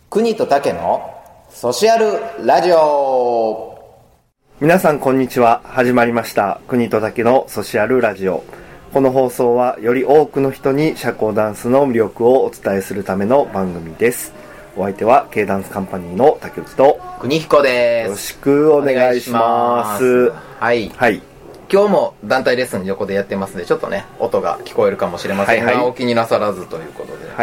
国と竹のソシャルラジオ。 皆さんこんにちは。始まりました国と竹のソシャルラジオ。この放送はより多くの人に社交ダンスの魅力をお伝えするための番組です。お相手は K ダンスカンパニーの竹内と国彦です。 よろしくお願いします。 はい、 はい、 今日も団体レッスン横でやってますので、ちょっとね音が聞こえるかもしれませんが、 はいはい、 お気になさらずということで、 はい、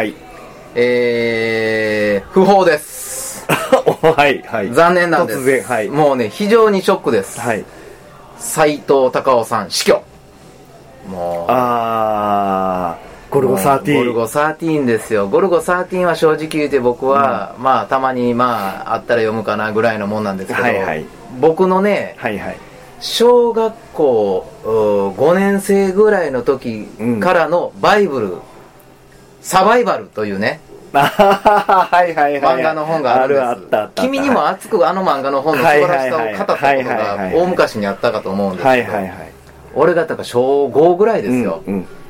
不法ですはいはい、 残念なんです。 突然、はい、 もうね非常にショックです。 はい、 斉藤隆夫さん死去。もうゴルゴ13。 ゴルゴ13ですよ。ゴルゴ13は正直言うて僕は、まあたまにあったら読むかなぐらいのもんなんですけど、 はいはい、 僕のね、 はいはい、 小学校5年生ぐらいの時からのバイブル、サバイバルというね、 はいはいはい、 漫画の本があるんです。君にも熱くあの漫画の本の素晴らしさを語ったことが大昔にあったかと思うんですけど、俺が小5ぐらいですよ。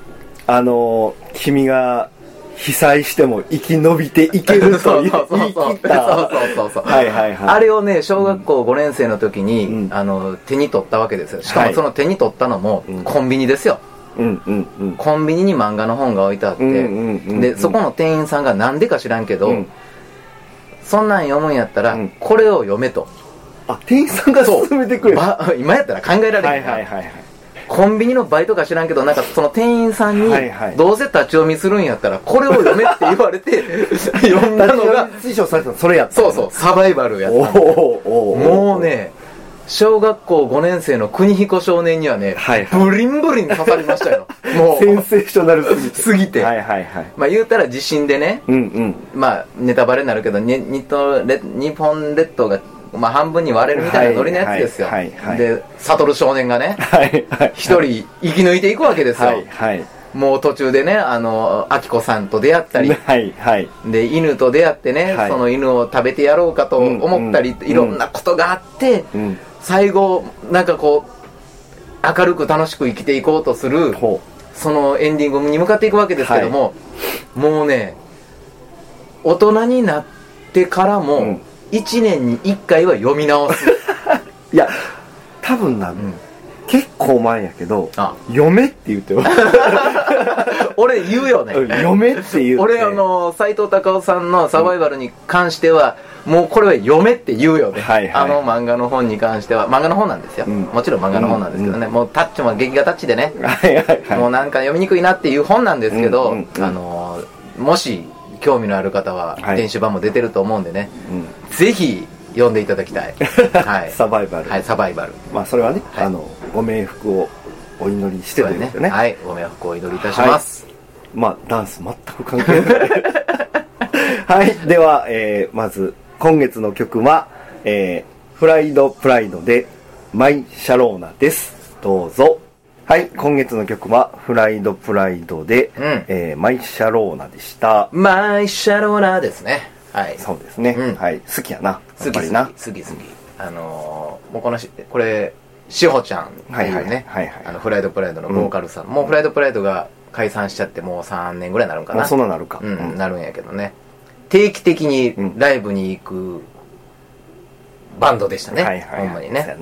君が被災しても生き延びていけると言い切った。あれをね、小学校5年生の時に、手に取ったわけですよ。しかもその手に取ったのもコンビニですよ。コンビニに漫画の本が置いてあって、でそこの店員さんがなんでか知らんけど、そんなん読むんやったらこれを読めと。 店員さんが勧めてくれる。 今やったら考えられへんから。コンビニのバイトか知らんけど、なんかその店員さんにどうせ立ち読みするんやったらこれを読めって言われて読んだのが推奨されたのそれやった。 そうサバイバルやったんですよ。もうね、小学校5年生の国彦少年にはね、ブリンブリン刺さりましたよ。もうセンセーショナルすぎて、言うたら地震でね、ネタバレになるけど、日本列島が半分に割れるみたいなノリのやつですよ。で悟少年がね一人生き抜いていくわけですよ。もう途中でね、明子さんと出会ったり、で犬と出会ってね、その犬を食べてやろうかと思ったり、いろんなことがあって、最後なんかこう明るく楽しく生きていこうとするそのエンディングに向かっていくわけですけども、もうね、大人になってからも1年に1回は読み直す。 いや多分結構前やけど、読めって言ってよ。 俺言うよね。 読めって言う。 俺斉藤隆夫さんのサバイバルに関しては、もうこれは読めって言うよね。漫画の本に関しては、漫画の本なんですよ。もちろん漫画の本なんですけどね、もうタッチも劇画タッチでね、もうなんか読みにくいなっていう本なんですけど、もし興味のある方は電子版も出てると思うんでね、ぜひ読んでいただきたい。 サバイバル。 サバイバル。 それはね、ご冥福をお祈りしてということね。 ご冥福をお祈りいたします。 ダンス全く関係ない。では、まず今月の曲は、フライドプライドでマイシャローナです。どうぞ。今月の曲はフライドプライドで、マイシャローナでした。 マイシャローナですね。 そうですね。好きやな。 好き。もうこれしほちゃんっていうね、フライドプライドのボーカルさん、もうフライドプライドが解散しちゃってもう3年ぐらいになるんかな。 そんななるか。 なるんやけどね、定期的にライブに行くバンドでしたね。ほんまにね。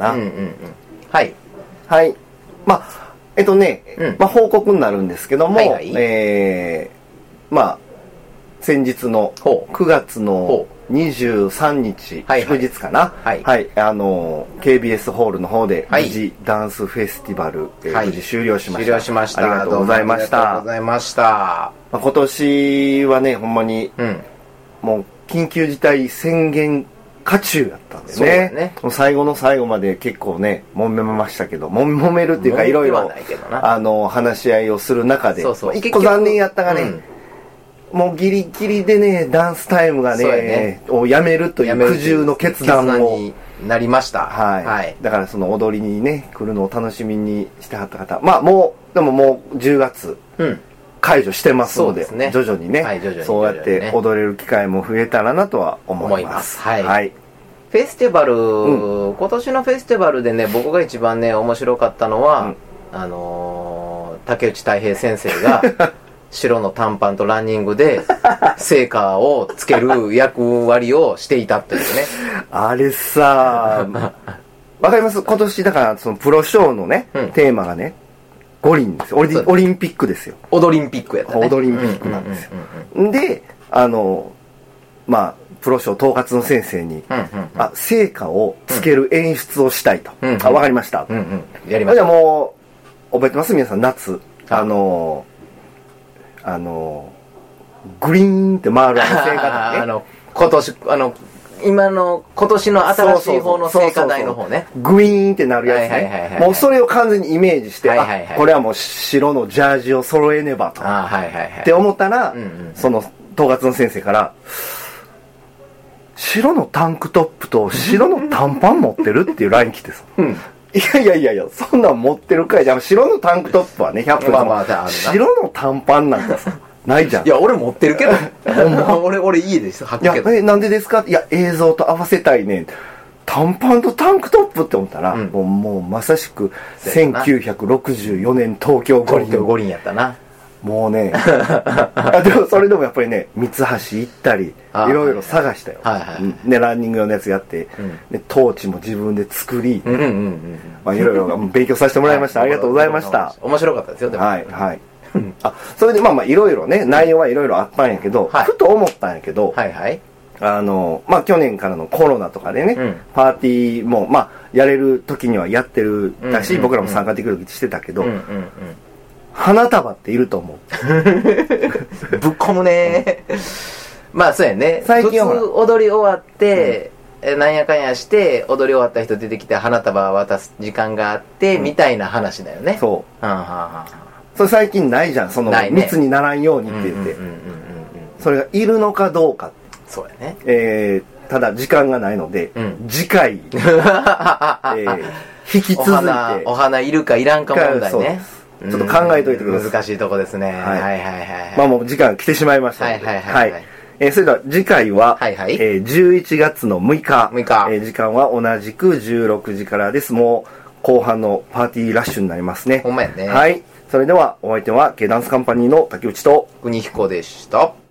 報告になるんですけども、先日の9月の23日、祝日かな、KBS ホールの方で無事ダンスフェスティバル、無事終了しました。ありがとうございました。今年はね、ほんまにもう緊急事態宣言渦中やったんでね、もう最後の最後まで結構ね揉めましたけど、揉めるっていうかいろいろ話し合いをする中で、一個残念やったがね、もうギリギリでねダンスタイムがねをやめるという苦渋の決断になりました。 だからその踊りにね来るのを楽しみにしてはった方、もう10月解除してますので、徐々にねそうやって踊れる機会も増えたらなとは思います。フェスティバル、今年のフェスティバルでね、僕が一番ね面白かったのは、竹内太平先生が白の短パンとランニングで成果をつける役割をしていたというね。 あれさわかります？今年だからそのプロショーのね、テーマがね五輪ですよ。オリンピックですよ。 踊りンピックやったね。 踊りンピックなんですよ。でまあプロショー統括の先生に、成果をつける演出をしたいと。わかりました。 やりました。 じゃあもう覚えてます？皆さん夏グリーンって回る聖火台ね。 今年の新しい方の聖火台の方ね。 グリーンってなるやつね。もうそれを完全にイメージして、これはもう白のジャージを揃えねばと。って思ったら、その統括の先生から、白のタンクトップと白の短パン持ってるっていう LINE 来てさ。いや、そんなん持ってるかい。じゃあ白のタンクトップはね、100分。白の短パンなんかさ。ないじゃん。 いや、俺持ってるけど。俺家です。 いや、なんでですか？いや、映像と合わせたいね。短パンとタンクトップって思ったら、もうまさしく1964年東京五輪やったな。 もうね、でもそれでもやっぱりね、三橋行ったり、いろいろ探したよ。ね、ランニング用のやつやって、トーチも自分で作り、いろいろ勉強させてもらいました。ありがとうございました。 面白かったですよ、でも。 はい。それでいろいろね、内容はいろいろあったんやけど、ふと思ったんやけど、去年からのコロナとかでね、パーティーもやれる時にはやってるだし、僕らも参加できる時してたけど、花束っていると思う。 ぶっ込むね。まあそうやね。最近は普通踊り終わって、なんやかんやして踊り終わった人出てきて花束渡す時間があって、みたいな話だよね。 そう。それ最近ないじゃん。その密にならんようにって言って。それがいるのかどうか。 そうやね。 ただ時間がないので、次回、引き続いて。 お花いるかいらんか問題ね。 ちょっと考えといてください。 難しいとこですね。 もう時間来てしまいましたので。それでは次回は、11月の6日。時間は同じく16時からです。もう後半のパーティーラッシュになりますね。 ほんまやね。 はい。それではお相手はKダンスカンパニーの竹内と国彦でした。